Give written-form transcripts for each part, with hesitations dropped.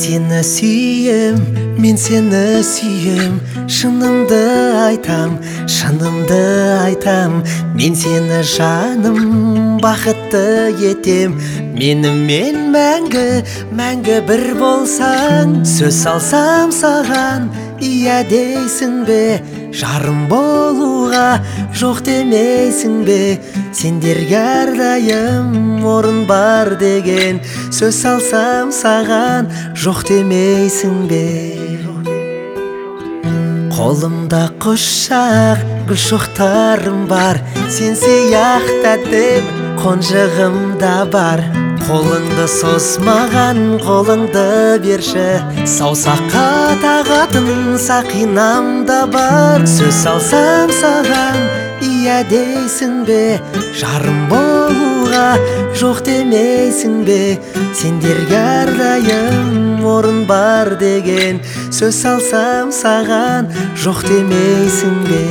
сені сүйем, мен сені сүйем, шынымды айтам, мен сені жаным бақытты етем. Менімен мәңгі бір болсаң, сөз салсам саған, иә дейсің бе? Жарым болуға жоқ демейсің бе? Сендерге әрдайым орын бар деген сөз салсам саған, жоқ демейсің бе? Қолымда құшақ гүл шоқтарым бар, сен сияқты әдем қонжығым да бар. Қолыңды созмаған қолыңды берші, саусаққа тағатын сақинам да бар. Сөз салсам саған, иә дейсің бе? Жарым болуға жоқ демейсің бе? Сендерге әрдайым орын бар деген сөз салсам саған, жоқ демейсің бе?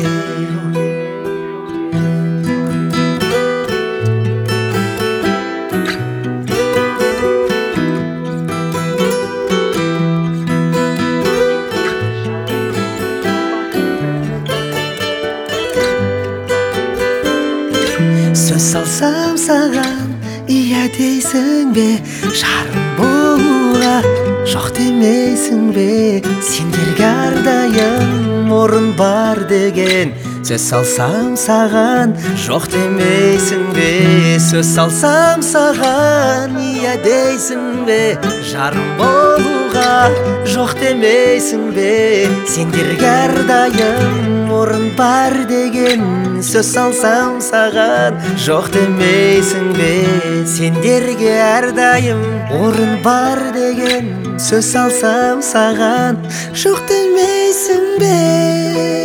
Сөз салсам саған, иә дейсің бе? Жарым болуға жоқ демейсің бе? Сендерге әрдайым орын бар деген сөз салсам саған, жоқ демейсің бе? Сөз салсам саған, иә дейсің бе? Жарым болуға жоқ демейсің бе? Сендерге әрдайым орын бар деген сөз салсам саған, жоқ демейсің бе? Сендерге әрдайым орын бар деген сөз салсам саған, жоқ демейсің бе?